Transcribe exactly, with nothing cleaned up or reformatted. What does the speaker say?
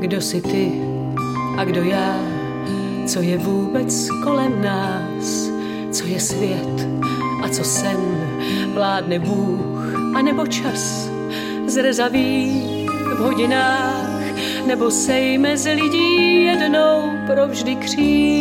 Kdo jsi ty a kdo já, co je vůbec kolem nás, co je svět a co sen, vládne Bůh a nebo čas, zrzaví v hodinách, nebo sejme z lidí jednou provždy kříž.